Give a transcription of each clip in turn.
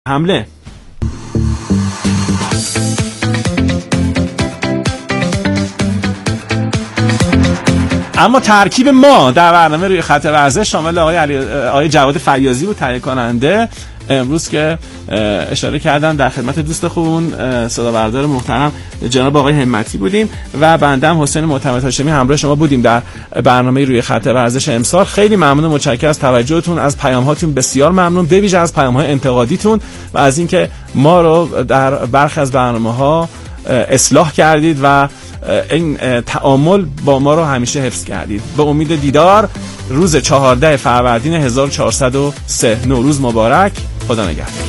حمله. اما ترکیب ما در برنامه روی خط ورزش شامل آقای جواد فیاضی بود تهیه کننده. امروز که اشاره کردم در خدمت دوست خوبمون صدا بردار محترم جناب آقای همتی بودیم و بنده حسین معتمد هاشمی همراه شما بودیم در برنامه روی خط ورزش امسال. خیلی ممنون و متشکرم از توجهتون، از پیام هاتون بسیار ممنون، به ویژه از پیام های انتقادیتون و از اینکه ما رو در برخی از برنامه‌ها اصلاح کردید و این تعامل با ما رو همیشه حفظ کردید. به امید دیدار روز 14 فروردین 1403. نوروز مبارک. خدا نگهدار.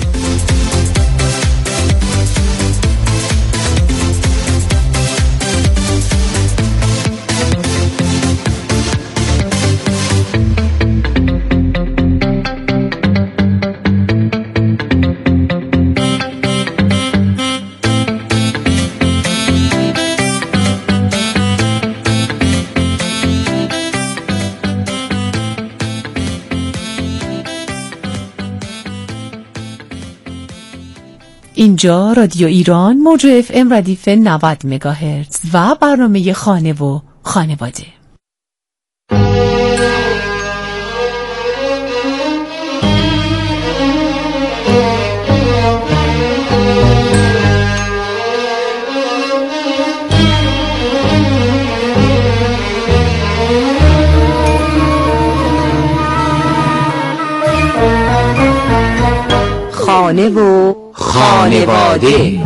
اینجا رادیو ایران موج FM ردیف 90 مگاهرتز و برنامه خانه و خانواده. خانه و خانواده.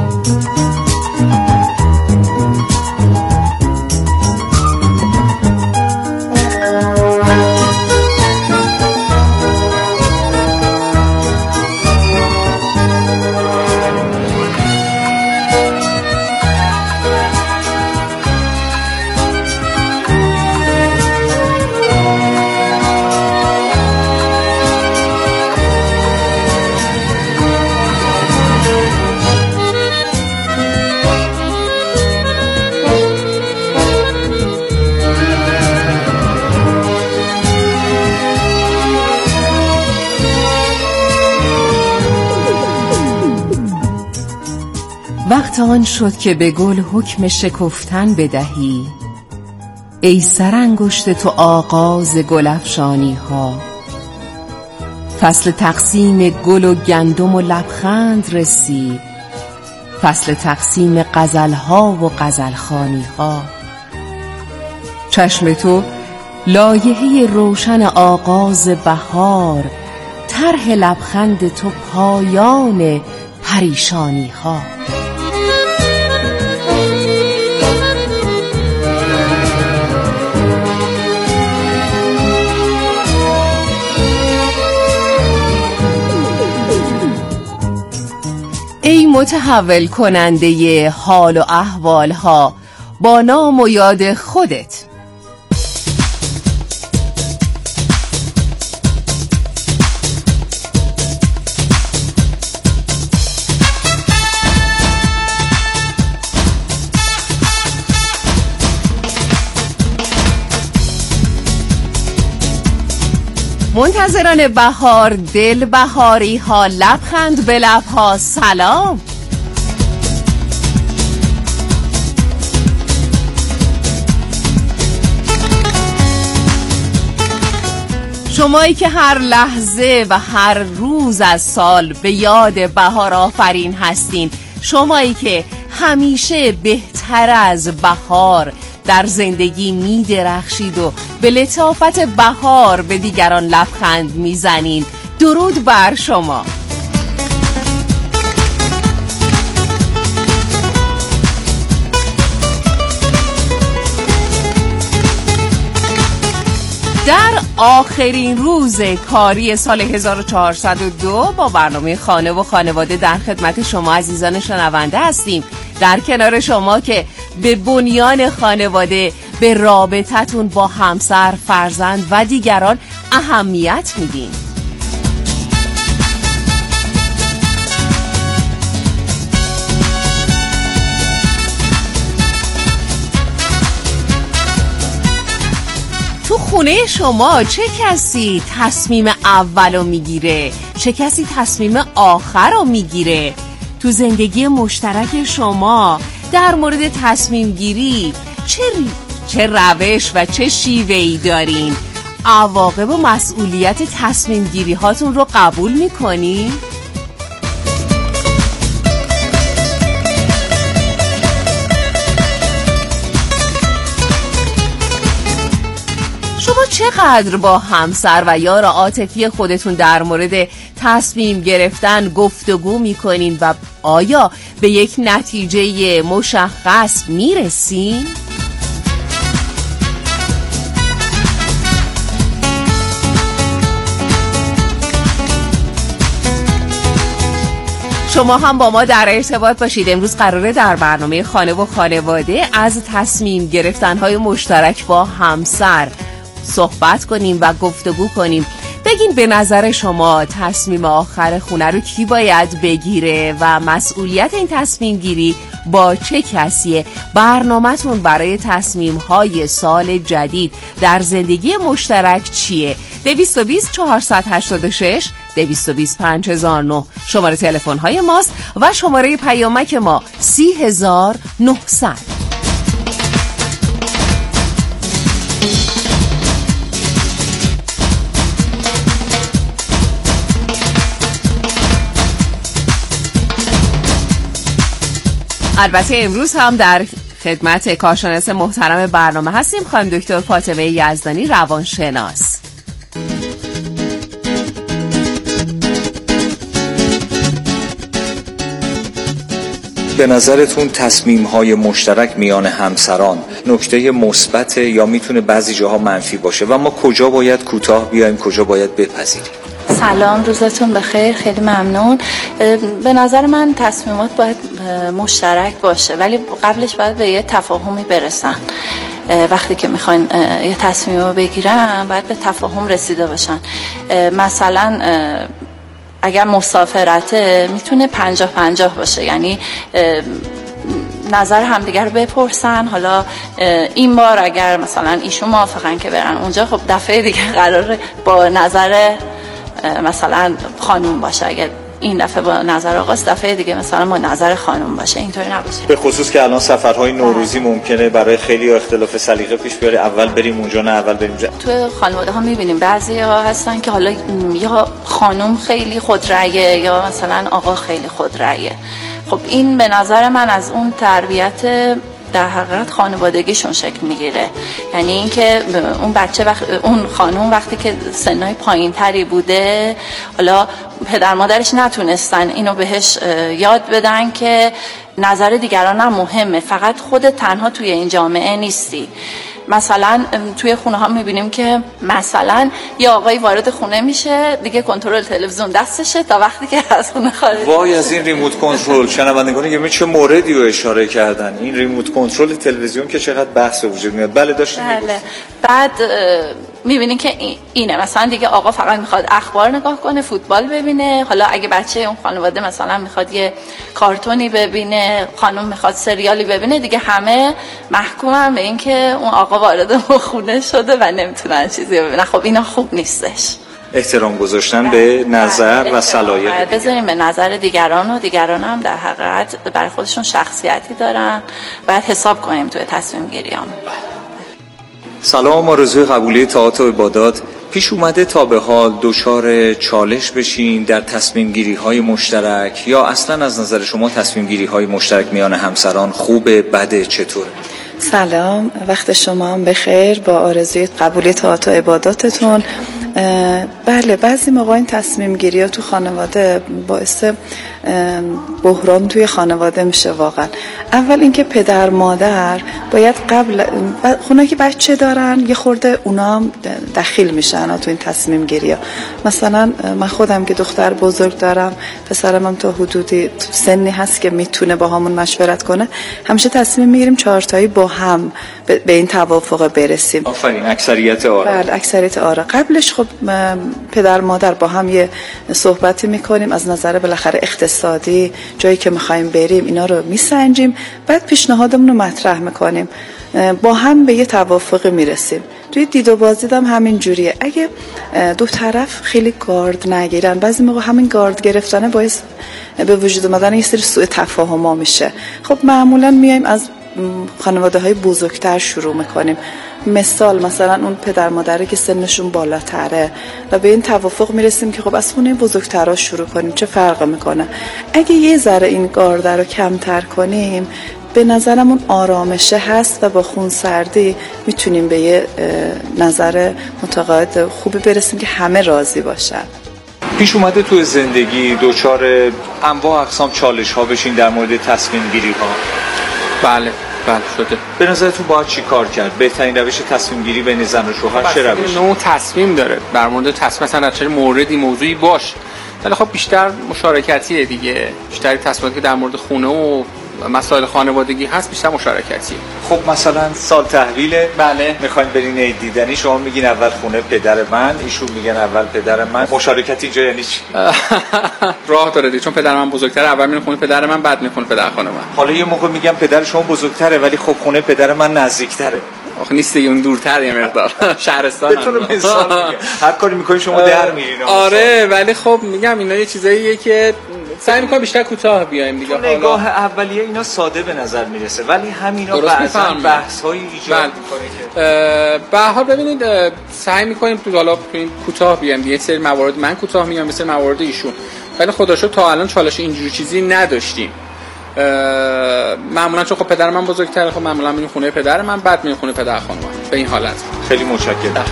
وقت آن شد که به گل حکم شکفتن بدهی، ای سرانگشت تو آغاز گل افشانی ها. فصل تقسیم گل و گندم و لبخند رسید، فصل تقسیم غزل ها و غزل خوانی ها. چشم تو لایحه روشن آغاز بهار، طرح لبخند تو پایان پریشانی ها. ای متحول کننده حال و احوال ها، با نام و یاد خودت. منتظران بهار، دل بهاری ها، لبخند به لبها، سلام. شمایی که هر لحظه و هر روز از سال به یاد بهار آفرین هستین، شمایی که همیشه بهتر از بهار در زندگی می درخشید و به لطافت بهار به دیگران لبخند می زنین، درود بر شما. در آخرین روز کاری سال 1402 با برنامه خانه و خانواده در خدمت شما عزیزان شنونده هستیم، در کنار شما که به بنیان خانواده، به رابطتون با همسر، فرزند و دیگران اهمیت میدین. تو خونه شما چه کسی تصمیم اولو میگیره؟ چه کسی تصمیم آخر رو میگیره؟ تو زندگی مشترک شما در مورد تصمیم گیری چه روش و چه شیوه‌ای دارین؟ عواقب و مسئولیت تصمیم گیری هاتون رو قبول میکنین؟ شما چقدر با همسر و یار عاطفی خودتون در مورد تصمیم گرفتن گفتگو میکنین و آیا به یک نتیجه مشخص میرسین؟ شما هم با ما در ارتباط باشید. امروز قراره در برنامه خانه و خانواده از تصمیم گرفتن‌های مشترک با همسر صحبت کنیم و گفتگو کنیم. بگین به نظر شما تصمیم آخر خونه رو کی باید بگیره و مسئولیت این تصمیم گیری با چه کسیه؟ برنامه‌تون برای تصمیم های سال جدید در زندگی مشترک چیه؟ 220 486 220 5009 شماره تلفن های ماست و شماره پیامک ما 30900. البته امروز هم در خدمت کارشناس محترم برنامه هستیم، خانم دکتر فاطمه یزدانی، روانشناس. به نظرتون تصمیم‌های مشترک میان همسران نکته مثبت یا میتونه بعضی جاها منفی باشه و ما کجا باید کوتاه بیایم، کجا باید بپذیریم؟ سلام، روزتون بخیر، خیلی ممنون. به نظر من تصمیمات باید مشترک باشه ولی قبلش باید به یه تفاهمی برسن. وقتی که میخواین یه تصمیم رو بگیرن باید به تفاهم رسیده باشن. مثلا اگر مسافرته میتونه 50-50 باشه، یعنی نظر همدیگر رو بپرسن. حالا این بار اگر مثلا ایشون موافقن که برن اونجا، خب دفعه دیگه قراره با نظر مثلا خانوم باشه. اگر این دفعه با نظر آقاست، دفعه دیگه مثلا با نظر خانوم باشه. اینطوری نباشه. به خصوص که الان سفرهای نوروزی ممکنه برای خیلی اختلاف سلیقه پیش بیاره، اول بریم اونجا نه اول بریم اونجا. تو خانواده ها میبینیم بعضی ها هستن که حالا یا خانوم خیلی خودرأیه یا مثلا آقا خیلی خودرأیه. خب این به نظر من از اون تربیت در حقیقت خانوادگیشون شکل میگیره. یعنی اینکه اون بچه اون خانوم وقتی که سنای پایین تری بوده، حالا پدر مادرش نتونستن اینو بهش یاد بدن که نظر دیگران هم مهمه، فقط خودت تنها توی این جامعه نیستی. مثلا توی خونه ها میبینیم که مثلا یه آقایی وارد خونه میشه دیگه کنترل تلویزیون دستشه تا وقتی که از خونه خارج. وای از این ریموت کنترل، شنوندگان میگن چه موردی رو اشاره کردن. این ریموت کنترل تلویزیون که چقدر بحث وجود میاد. بله داشتیم. بله. بعد میبینین که اینه مثلا دیگه آقا فقط میخواد اخبار نگاه کنه، فوتبال ببینه. حالا اگه بچه اون خانواده مثلا میخواد یه کارتونی ببینه، خانم میخواد سریالی ببینه، دیگه همه محکومن به این که اون آقا وارد خونه شده و نمیتونن چیزی ببینن. خب اینا خوب نیستش. احترام گذاشتن به نظر و صلاحیت بذاریم به نظر دیگران و دیگران هم در حقیقت برای خودشون شخصیتی دارن، باید حساب کنیم توی تصمیم گیریام. سلام، آرزوی قبولی طاعات و عبادات. پیش اومده تا به حال دچار چالش بشین در تصمیم گیری های مشترک یا اصلا از نظر شما تصمیم گیری های مشترک میان همسران خوبه، بده، چطوره؟ سلام، وقت شما هم بخیر. با آرزوی قبولی طاعات و عباداتتون. بله، بعضی موقع این تصمیم گیری ها تو خانواده باعث بحران توی خانواده میشه واقعا. اول اینکه پدر مادر باید قبل خونه که بچه دارن یه خورده اونا هم دخیل میشن تو این تصمیم گیری ها. مثلا من خودم که دختر بزرگ دارم، پسرم هم تا حدودی سنی هست که میتونه با همون مشورت کنه، همیشه تصمیم میگیریم 4 تایی با هم به این توافق برسیم. آفرین، اکثریت آره. بله، اکثریت آره. قبلش خب پدر مادر با هم یه صحبتی میکنیم از نظر بالاخره اقتصادی، جایی که میخوایم بریم اینا رو میسنجیم، بعد پیشنهادمون رو مطرح میکنیم، با هم به یه توافقی میرسیم. توی دید و بازدید هم همین جوریه. اگه دو طرف خیلی گارد نگیرن، بعضی موقع همین گارد گرفتنه باعث به وجود اومدن یه سری سوء تفاهم‌ها میشه. خب معمولا میایم از خانواده‌های بزرگتر شروع میکنیم. مثلا اون پدر مادره که سنشون بالاتره و به این توافق میرسیم که خب از خونه بزرگترها شروع کنیم، چه فرق میکنه. اگه یه ذره این گارد رو کمتر کنیم، به نظرم اون آرامشه هست و با خونسردی میتونیم به یه نظر متقاعد خوبی برسیم که همه راضی باشن. پیش اومده توی زندگی دوچار انواع اقسام چالش ها بشین در مورد تصمیم گیری ها؟ بله شده. به نظرتون باید چی کار کرد؟ بهترین روش تصمیم گیری بین زن و شوهر چه روشی؟ نوع تصمیم داره. در مورد تصمیم مثلا چه موردی موضوعی باش، ولی خب بیشتر مشارکتیه دیگه. بیشتر تصمیماتی که در مورد خونه و مسائل خانوادگی هست بیشتر مشارکتیه. خب مثلا سال تحویله، بله، میخواین برین عید دیدنی، شما میگین اول خونه پدر من، ایشون میگن اول پدر من. مشارکت اینجا یعنی چی؟ راه داره دیگه، چون پدر من بزرگتره، اول میره خونه پدر من، بعد میره خونه پدر خانم من. حالا یه موقع میگم پدر شما بزرگتره ولی خب خونه پدر من نزدیکتره. آخه نیست دیگه، اون دورتر یه مقدار. شهرستان بتونه مثال میگه هر کاری میکنین شما در میرین. آره ولی خب میگم اینا یه چیزاییه که سعی میکنم بیشتر کوتاه بیایم دیگه. نگاه اولیه اینا ساده به نظر میرسه ولی همینا بعضا بحث‌های ایجاد میکنه که به هر حال ببینید سعی میکنیم تو حالا این کوتاه بیایم. یه سری موارد من کوتاه میام، مثل موارد ایشون، ولی خدا شکر تا الان چالش اینجوری چیزی نداشتیم. معمولا چون خب پدر من بزرگتره، خب معمولا میریم خونه پدر من، بعد میریم خونه پدر خانم من. به این حالت. خیلی متشکرم.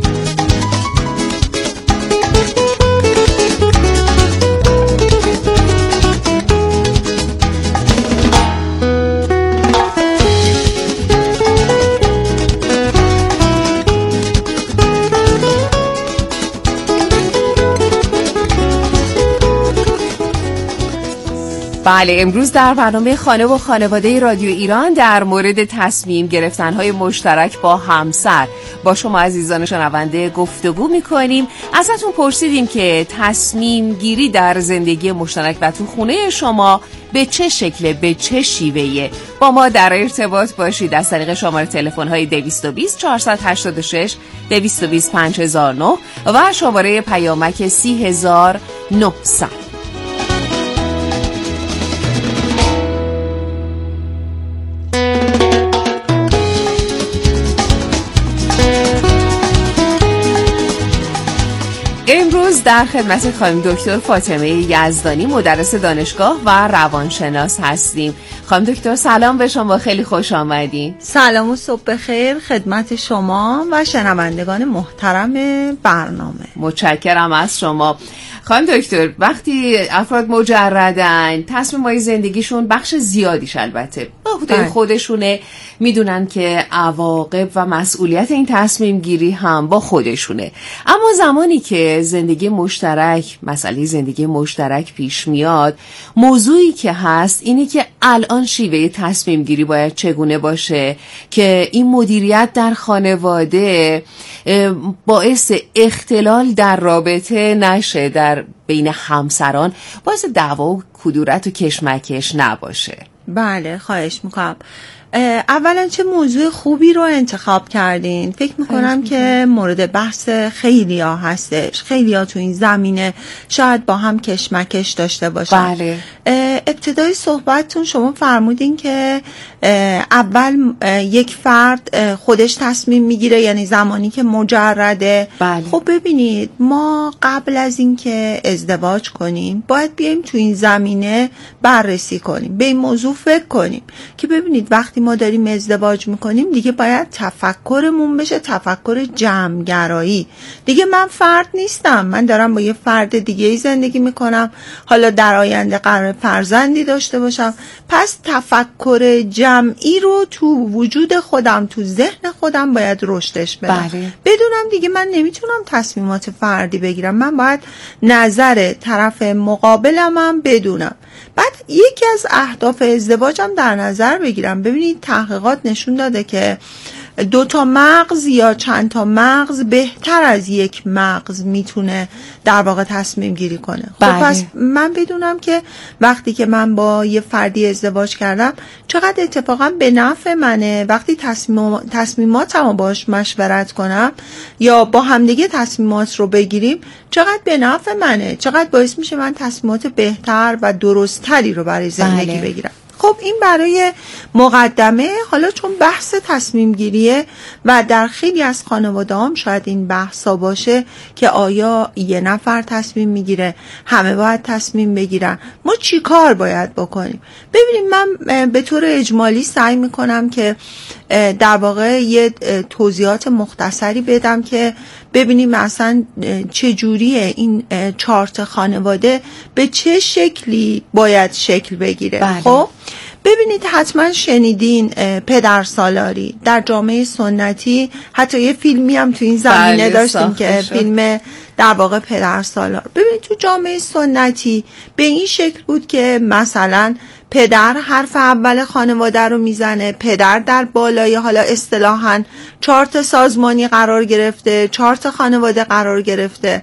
بله، امروز در برنامه خانه و خانواده رادیو ایران در مورد تصمیم گرفتن‌های مشترک با همسر با شما عزیزان شنونده گفتگو می‌کنیم. ازتون پرسیدیم که تصمیم گیری در زندگی مشترک و تو خونه شما به چه شکله، به چه شیوهیه. با ما در ارتباط باشید از طریق شماره تلفن‌های 220 486 220 5009 و شماره پیامک 30900. امروز در خدمت خانم دکتر فاطمه یزدانی، مدرس دانشگاه و روانشناس هستیم. خانم دکتر سلام به شما، خیلی خوش آمدین. سلام و صبح بخیر خدمت شما و شنوندگان محترم برنامه. متشکرم از شما. خانم دکتر، وقتی افراد مجردن، تصمیم‌های زندگیشون بخش زیادیش البته به عهده خودشونه، میدونن که عواقب و مسئولیت این تصمیم گیری هم با خودشونه. اما زمانی که زندگی مشترک، مسئله زندگی مشترک پیش میاد، موضوعی که هست اینه که الان شیوه تصمیم گیری باید چگونه باشه که این مدیریت در خانواده باعث اختلال در رابطه نشه، در بین همسران باعث دعوا و کدورت و کشمکش نباشه. بله، خواهش میکنم. اولا چه موضوع خوبی رو انتخاب کردین. فکر میکنم که مورد بحث خیلی ها هستش. خیلی ها تو این زمینه شاید با هم کشمکش داشته باشن. بله. ابتدای صحبتتون شما فرمودین که اول یک فرد خودش تصمیم میگیره، یعنی زمانی که مجرده. بله. خب ببینید، ما قبل از این که ازدواج کنیم باید بیایم تو این زمینه بررسی کنیم، به این موضوع فکر کنیم که ببینید وقتی ما داریم ازدواج میکنیم دیگه باید تفکرمون بشه تفکر جمع‌گرایی. دیگه من فرد نیستم، من دارم با یه فرد دیگه زندگی میکنم، حالا در آینده قرار فرزندی داشته باشم، پس تفکر جمعی رو تو وجود خودم، تو ذهن خودم باید رشدش بدم. بله. بدونم دیگه من نمیتونم تصمیمات فردی بگیرم، من باید نظر طرف مقابلم هم بدونم. بعد یکی از اهداف ازدواجم در نظر بگیرم. ببینید تحقیقات نشون داده که 2 تا مغز یا چند تا مغز بهتر از یک مغز میتونه در واقع تصمیم گیری کنه. خب پس من بدونم که وقتی که من با یه فردی ازدواج کردم چقدر اتفاقا به نفع منه وقتی تصمیماتمو باش مشورت کنم یا با همدیگه تصمیمات رو بگیریم، چقدر به نفع منه، چقدر باعث میشه من تصمیمات بهتر و درستری رو برای زندگی بگیرم. خب این برای مقدمه. حالا چون بحث تصمیم گیریه و در خیلی از خانواده هم شاید این بحثا باشه که آیا یه نفر تصمیم میگیره، همه باید تصمیم بگیرن، ما چی کار باید بکنیم؟ ببینید من به طور اجمالی سعی میکنم که در واقع یه توضیحات مختصری بدم که ببینیم اصلا چجوریه این چارت خانواده به چه شکلی باید شکل بگیره. خب ببینید حتما شنیدین پدرسالاری در جامعه سنتی، حتی یه فیلمی هم تو این زمینه داشتیم که فیلم در واقع پدرسالار. ببینید تو جامعه سنتی به این شکل بود که مثلا پدر حرف اول خانواده رو میزنه، پدر در بالای حالا اصطلاحاً چارت سازمانی قرار گرفته، چارت خانواده قرار گرفته.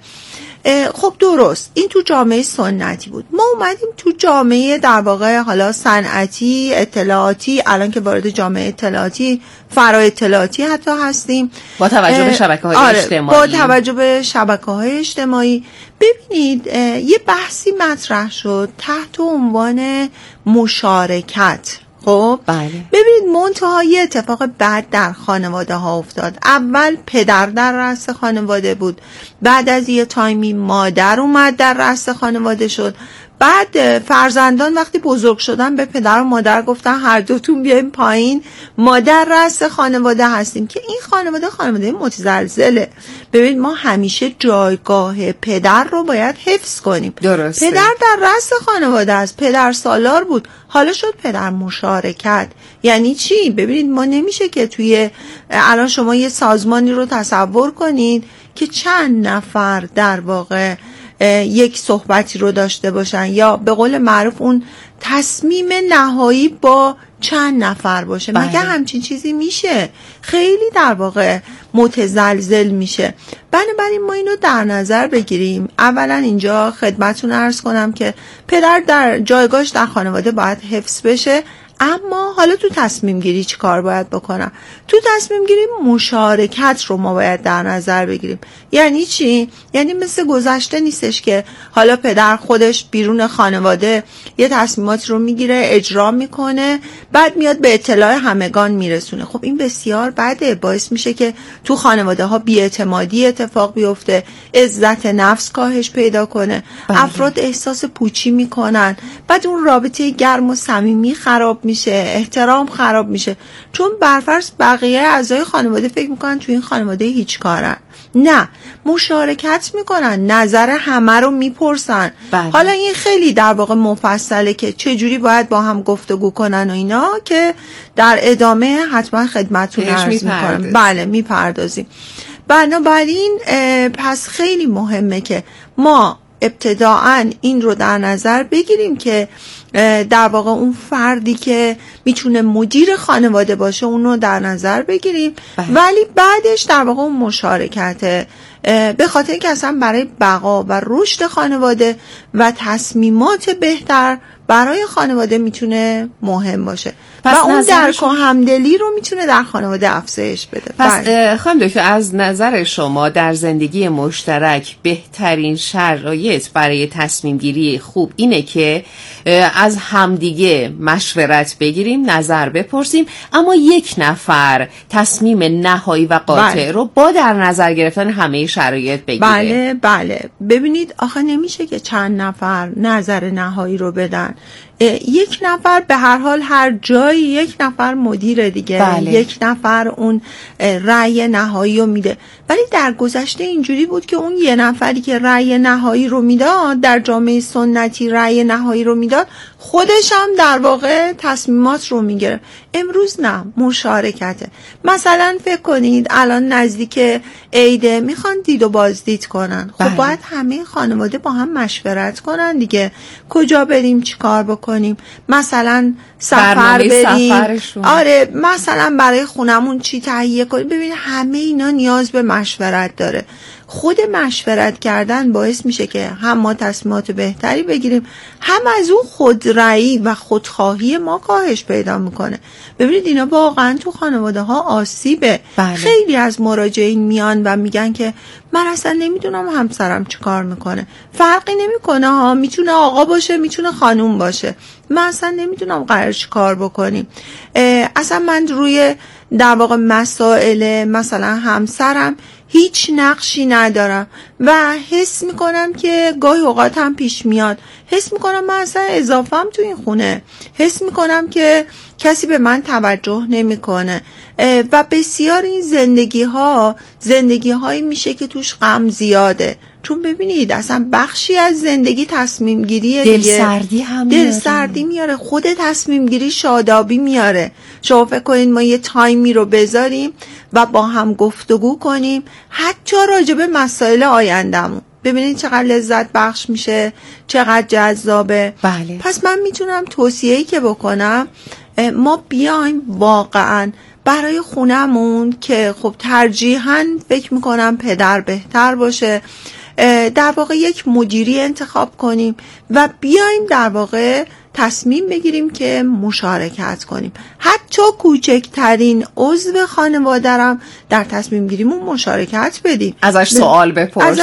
خب درست، این تو جامعه سنتی بود. ما اومدیم تو جامعه در واقع حالا صنعتی، اطلاعاتی، الان که وارد جامعه اطلاعاتی، فرا اطلاعاتی حتی هستیم، با توجه به شبکه‌های اجتماعی. با توجه به شبکه‌های اجتماعی ببینید یه بحثی مطرح شد تحت عنوان مشارکت. خب ببینید منتها یه اتفاق بد در خانواده ها افتاد. اول پدر در رأس خانواده بود، بعد از یه تایمی مادر اومد در رأس خانواده شد، بعد فرزندان وقتی بزرگ شدن به پدر و مادر گفتن هر دوتون بیایم پایین، ما در رأس خانواده هستیم، که این خانواده متزلزله. ببینید ما همیشه جایگاه پدر رو باید حفظ کنیم. درسته. پدر در رأس خانواده است، پدر سالار بود، حالا شد پدر مشارکت. یعنی چی؟ ببینید ما نمیشه که توی الان شما یه سازمانی رو تصور کنید که چند نفر در واقع یک صحبتی رو داشته باشن یا به قول معروف اون تصمیم نهایی با چند نفر باشه. مگه همچین چیزی میشه؟ خیلی در واقع متزلزل میشه. بنابراین ما اینو در نظر بگیریم. اولا اینجا خدمتتون عرض کنم که پدر در جایگاهش در خانواده باید حفظ بشه، اما حالا تو تصمیم گیری چی کار باید بکنم؟ تو تصمیم گیری مشارکت رو ما باید در نظر بگیریم. یعنی چی؟ یعنی مثل گذشته نیستش که حالا پدر خودش بیرون خانواده یه تصمیمات رو میگیره، اجرا میکنه، بعد میاد به اطلاع همگان میرسونه. خب این بسیار بده، باعث میشه که تو خانواده ها بی‌اعتمادی اتفاق بیفته، عزت نفس کاهش پیدا کنه، افراد احساس پوچی میکنن، بعد اون رابطه گرم و صمیمی خراب میشه، احترام خراب میشه، چون برفرض بقیه اعضای خانواده فکر میکنن تو این خانواده هیچ کارن. نه، مشارکت میکنن، نظر همه رو میپرسن. حالا این خیلی در واقع مفصله که چجوری باید با هم گفتگو کنن و اینا که در ادامه حتما خدمتتون عرض میکنم. بله میپردازیم. بنابراین پس خیلی مهمه که ما ابتداعاً این رو در نظر بگیریم که در واقع اون فردی که میتونه مدیر خانواده باشه اون رو در نظر بگیریم، ولی بعدش در واقع اون مشارکته، به خاطر که اصلا برای بقا و رشد خانواده و تصمیمات بهتر برای خانواده میتونه مهم باشه و اون درک و همدلی رو میتونه در خانواده افزایش بده. پس خانم دکتر، از نظر شما در زندگی مشترک بهترین شرایط برای تصمیم گیری خوب اینه که از همدیگه مشورت بگیریم، نظر بپرسیم، اما یک نفر تصمیم نهایی و قاطع رو با در نظر گرفتن همه شرایط بگیره. بله. ببینید آخه نمیشه که چند نفر نظر نهایی رو بدن. یک نفر به هر حال هر جایی یک نفر مدیر دیگه، یک نفر اون رأی نهایی رو میده. ولی در گذشته اینجوری بود که اون یه نفری که رأی نهایی رو میداد، در جامعه سنتی رأی نهایی رو میداد، خودش هم در واقع تصمیمات رو میگیره. امروز نه، مشارکته. مثلا فکر کنید الان نزدیک عیده میخوان دید و بازدید کنن. خب باید همه خانواده با هم مشورت کنن دیگه، کجا بریم، چی کار بکنیم. کنیم، مثلا سفر بریم، آره مثلا برای خونمون چی تهیه کنیم. ببینید همه اینا نیاز به مشورت داره. خود مشورت کردن باعث میشه که هم ما تصمیمات بهتری بگیریم، هم از اون خودرأیی و خودخواهی ما کاهش پیدا میکنه. ببینید اینا واقعا تو خانواده ها آسیبه. بله. خیلی از مراجعین میان و میگن که من اصلا نمیدونم همسرم چی کار میکنه، فرقی نمیکنه ها، میتونه آقا باشه میتونه خانوم باشه، من اصلا نمیدونم قرار چی کار بکنیم. اصلا من روی در واقع مسائل مثلا همسرم هیچ نقشی ندارم و حس میکنم که گاهی اوقات هم پیش میاد، حس میکنم من اصلا اضافهم تو این خونه، حس میکنم که کسی به من توجه نمیکنه و بسیار این زندگی هایی میشه که توش غم زیاده. چون ببینید اصلا بخشی از زندگی تصمیم گیریه دیگه، دلسردی میاره، خود تصمیم گیری شادابی میاره. شما فکر کنید ما یه تایمی رو بذاریم و با هم گفتگو کنیم حتی راجع به مسائل آینده‌مون، ببینید چقدر لذت بخش میشه، چقدر جذابه. بله. پس من میتونم توصیه‌ای که بکنم ما بیایم واقعاً برای خونمون که خب ترجیحاً فکر میکنم پدر بهتر باشه، در واقع یک مدیری انتخاب کنیم و بیایم در واقع تصمیم بگیریم که مشارکت کنیم. حتی کوچکترین عضو خانواده‌ام در تصمیم گیریمون مشارکت بدیم، ازش سوال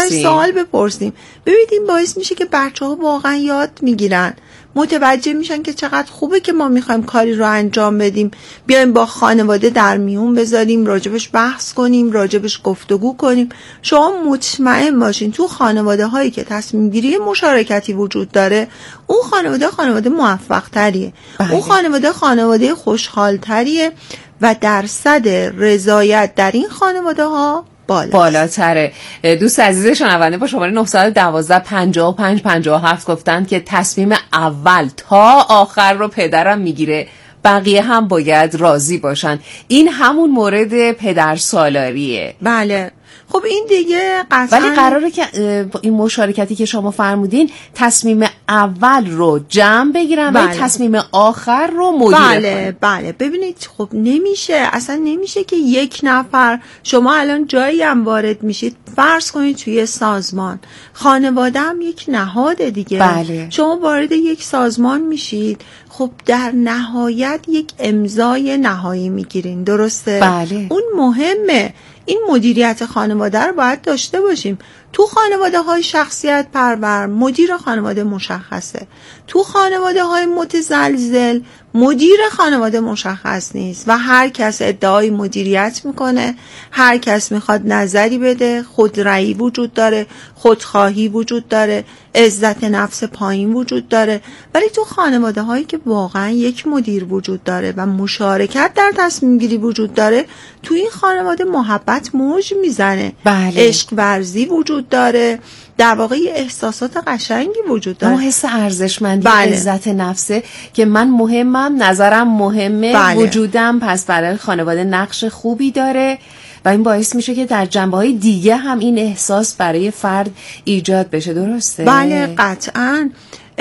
بپرسیم. ببینید این باعث میشه که بچه‌ها واقعا یاد میگیرن، متوجه میشن که چقدر خوبه که ما میخوایم کاری رو انجام بدیم، بیایم با خانواده در میون بذاریم، راجبش بحث کنیم، راجبش گفتگو کنیم. شما مطمئن باشین تو خانواده هایی که تصمیم گیری مشارکتی وجود داره اون خانواده موفق تریه. بله. اون خانواده خوشحال تریه و درصد رضایت در این خانواده ها بالاتره. دوست عزیز شنونده با شماره 912 55 57 گفتن که تصمیم اول تا آخر رو پدرم میگیره، بقیه هم باید راضی باشن. این همون مورد پدر سالاریه. بله. خب این دیگه قطعا، ولی قراره که این مشارکتی که شما فرمودین تصمیم اول رو جمع بگیرن. بله. و تصمیم آخر رو مدیر بله. ببینید خب اصلا نمیشه که یک نفر، شما الان جایی هم وارد میشید، فرض کنید توی سازمان، خانواده هم یک نهاده دیگه. بله. شما وارد یک سازمان میشید، خب در نهایت یک امضای نهایی میگیرین، درسته؟ بله. اون مهمه. این مدیریت خانواده رو باید داشته باشیم. تو خانواده های شخصیت پرور مدیر خانواده مشخصه، تو خانواده های متزلزل مدیر خانواده مشخص نیست و هر کس ادعای مدیریت میکنه، هر کس میخواد نظری بده، خودرأیی وجود داره، خودخواهی وجود داره، عزت نفس پایین وجود داره. ولی تو خانواده هایی که واقعا یک مدیر وجود داره و مشارکت در تصمیم گیری وجود داره، تو این خانواده محبت موج میزنه. بله. عشق ورزی وجود داره، در واقع احساسات قشنگی وجود داره، حس ارزشمندی. بله. عزت نفسه که من مهمم، نظرم مهمه. بله. وجودم پس برای خانواده نقش خوبی داره و این باعث میشه که در جنبه‌های دیگه هم این احساس برای فرد ایجاد بشه. درسته؟ بله قطعاً.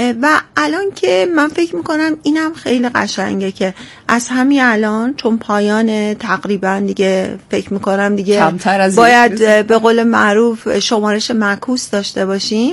و الان که من فکر میکنم اینم خیلی قشنگه که از همین الان، چون پایان تقریبا دیگه فکر میکنم دیگه باید به قول معروف شمارش معکوس داشته باشیم،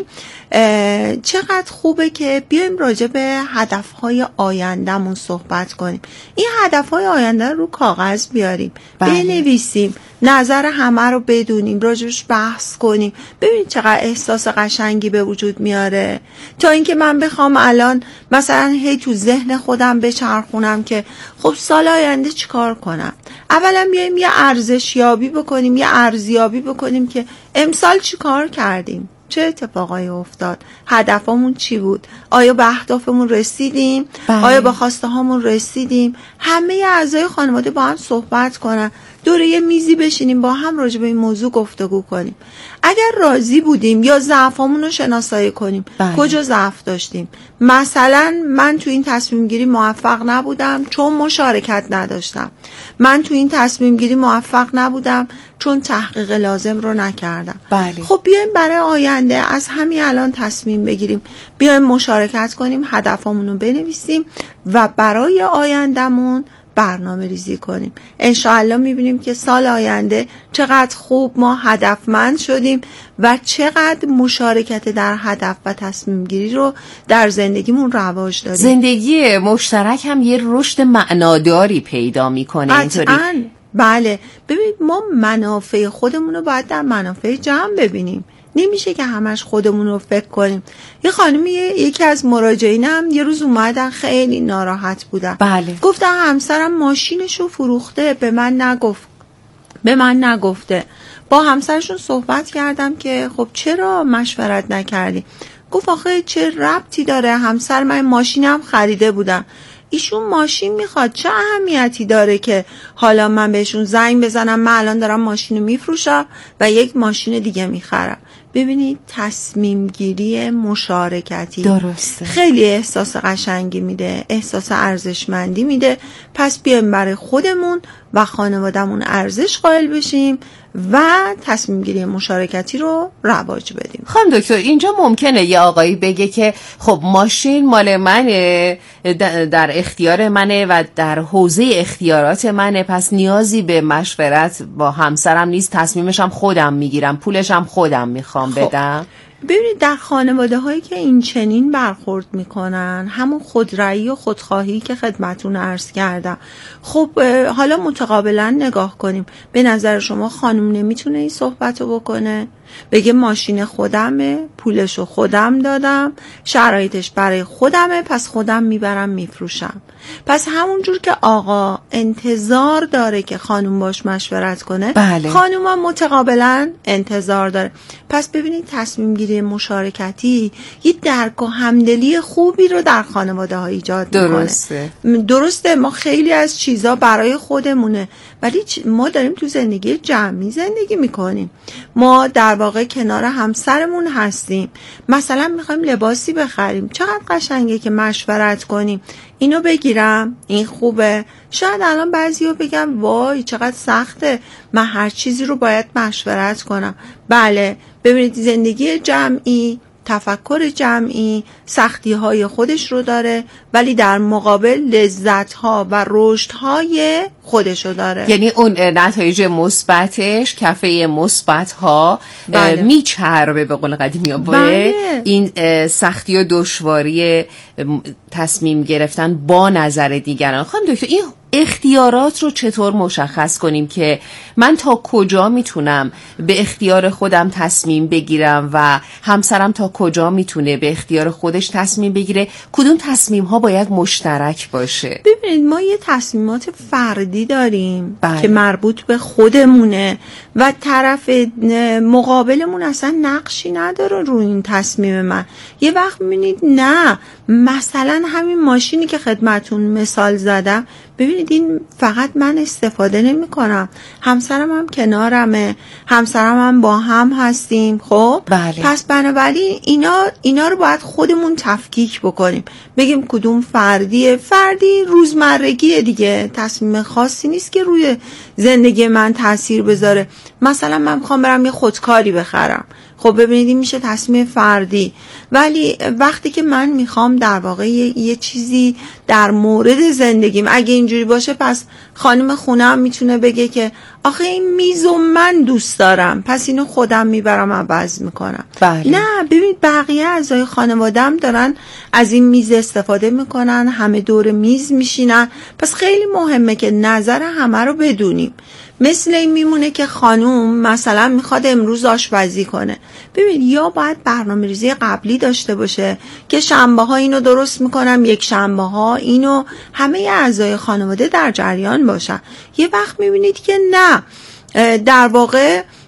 چقدر خوبه که بیایم راجع به هدفهای آیندهمون صحبت کنیم. این هدفهای آینده رو کاغذ بیاریم. بله. بنویسیم، نظر همه رو بدونیم، راجعش بحث کنیم. ببینید چقدر احساس قشنگی به وجود میاره، تا اینکه من بخوام الان مثلا هی تو ذهن خودم بچرخونم که خب سال آینده چیکار کنم. اولا بیایم یه ارزشیابی بکنیم، یه ارزیابی بکنیم که امسال چیکار کردیم، چه اتفاقایی افتاد، هدفمون چی بود، آیا به اهدافمون رسیدیم؟ بله. آیا به خواسته هامون رسیدیم؟ همه اعضای خانواده با هم صحبت کنن دور یه میزی بشینیم با هم راجع به این موضوع گفتگو کنیم. اگر راضی بودیم یا ضعفامون رو شناسایی کنیم، کجا ضعف داشتیم. مثلا من تو این تصمیم گیری موفق نبودم چون مشارکت نداشتم. من تو این تصمیم گیری موفق نبودم چون تحقیق لازم رو نکردم. خب بیایم برای آینده از همین الان تصمیم بگیریم، بیایم مشارکت کنیم، هدفمون رو بنویسیم و برای آیندهمون برنامه ریزی کنیم. انشاءالله میبینیم که سال آینده چقدر خوب ما هدفمند شدیم و چقدر مشارکت در هدف و تصمیم گیری رو در زندگیمون رواج دادیم. زندگی مشترک هم یه رشد معناداری پیدا میکنه اینطوری. بله، ببینید ما منافع خودمون رو باید در منافع جمع ببینیم. نمیشه که همش خودمون رو فکر کنیم. یه خانمی یکی از مراجعینم یه روز اومدن خیلی ناراحت بودن. گفتن همسرم ماشینشو فروخته، به من نگفته. با همسرشون صحبت کردم که خب چرا مشورت نکردی؟ گفت آخه چه ربطی داره، همسر من ماشینم خریده بودم. ایشون ماشین میخواد، چه اهمیتی داره که حالا من بهشون زنگ بزنم من الان دارم ماشین میفروشم و یک ماشین دیگه میخرم. ببینید تصمیم گیری مشارکتی درسته، خیلی احساس قشنگی میده، احساس ارزشمندی میده. پس بیایم برای خودمون و خانوادهمون ارزش قائل بشیم و تصمیم گیری مشارکتی رو رواج بدیم. خانم دکتر، اینجا ممکنه یه آقایی بگه که خب ماشین مال منه، در اختیار منه و در حوزه اختیارات منه، پس نیازی به مشورت با همسرم نیست، تصمیمشم خودم میگیرم، پولشم خودم میخوام بدم. ببینید در خانواده هایی که این چنین برخورد میکنن، همون خودرأیی و خودخواهی که خدمتون عرض کردم، خب حالا متقابلا نگاه کنیم. به نظر شما خانم نمیتونه این صحبت رو بکنه؟ بگه ماشین خودمه، پولشو خودم دادم، شرایطش برای خودمه، پس خودم میبرم میفروشم. پس همونجور که آقا انتظار داره که خانوم باش مشورت کنه، خانوم هم متقابلا انتظار داره. پس ببینید تصمیم گیری مشارکتی یه درک و همدلی خوبی رو در خانواده ها ایجاد میکنه. درسته ما خیلی از چیزا برای خودمونه، ولی ما داریم تو زندگی جمعی زندگی میکنیم. ما در واقع کنار همسرمون هستیم، مثلا میخوایم لباسی بخریم، چقدر قشنگه که مشورت کنیم، اینو بگیرم، این خوبه. شاید الان بعضی‌ها بگم وای چقدر سخته، من هر چیزی رو باید مشورت کنم. بله، ببینید زندگی جمعی، تفکر جمعی سختی‌های خودش رو داره، ولی در مقابل لذت‌ها و رشدهای خودش رو داره. یعنی اون نتایج مثبتش، کفه مثبت‌ها میچربه به قول قدیمی‌ها با این سختی و دشواری تصمیم گرفتن با نظر دیگران. خانم دکتر، این اختیارات رو چطور مشخص کنیم که من تا کجا میتونم به اختیار خودم تصمیم بگیرم و همسرم تا کجا میتونه به اختیار خودش تصمیم بگیره؟ کدوم تصمیم ها باید مشترک باشه؟ ببینید ما یه تصمیمات فردی داریم که مربوط به خودمونه و طرف مقابلمون اصلا نقشی نداره روی این تصمیم من. یه وقت میبینید نه، مثلا همین ماشینی که خدمتون مثال زدم، ببینید این فقط من استفاده نمی کنم، همسرم هم کنارمه، همسرم هم با هم هستیم. خب پس بنابراین اینا رو باید خودمون تفکیک بکنیم، بگیم کدوم فردی روزمرگیه دیگه، تصمیم خاصی نیست که روی زندگی من تاثیر بذاره. مثلا من میخوام برم یه خودکاری بخرم، خب ببینید این میشه تصمیم فردی. ولی وقتی که من میخوام در واقع یه چیزی در مورد زندگیم اگه اینجوری باشه، پس خانم خونه هم میتونه بگه که آخه این میزو من دوست دارم، پس اینو خودم میبرم عوض میکنم. نه، ببینید بقیه اعضای خانواده‌ام دارن از این میز استفاده میکنن، همه دور میز میشینن، پس خیلی مهمه که نظر همه رو بدونیم. مثل این میمونه که خانوم مثلا میخواد امروز آشپزی کنه، ببین یا باید برنامه ریزی قبلی داشته باشه که شنبه ها اینو درست میکنم، یک شنبه ها اینو، همه اعضای خانواده در جریان باشن. یه وقت میبینید که نه، در واقع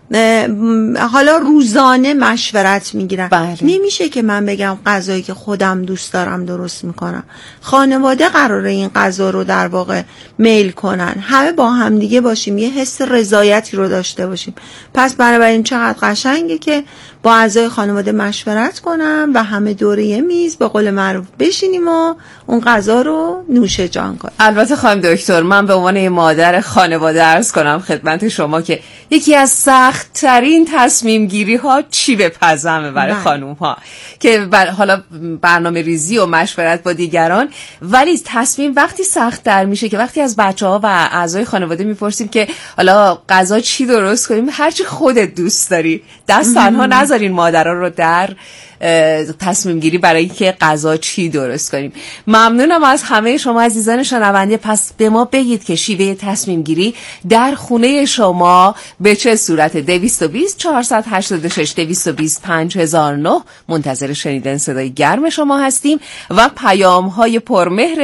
حالا روزانه مشورت میگیرن. بله. نمیشه که من بگم غذایی که خودم دوست دارم درست میکنم. خانواده قراره این غذا رو در واقع میل کنن، همه با هم دیگه باشیم، یه حس رضایتی رو داشته باشیم. پس بنابراین چقدر قشنگه که با اعضای خانواده مشورت کنم و همه دوره یه میز به قول معروف بشینیم و اون غذا رو نوش جان کنیم. البته خانم دکتر، من به عنوان مادر خانواده عرض کنم خدمت شما که یکی از سخت ترین تصمیم گیری ها چی به پزمه برای خانوم ها که حالا برنامه ریزی و مشورت با دیگران، ولی تصمیم وقتی سخت تر میشه که وقتی از بچه ها و اعضای خانواده میپرسیم که حالا غذا چی درست کنیم، هرچی خودت دوست داری، دست تنها نذارین مادرها رو در تصمیم گیری برای اینکه غذا چی درست کنیم. ممنونم از همه شما عزیزان شنونده. پس به ما بگید که شیوه تصمیم گیری در خونه شما به چه صورت؟ 220 486 220 5009 منتظر شنیدن صدای گرم شما هستیم و پیام های پرمهر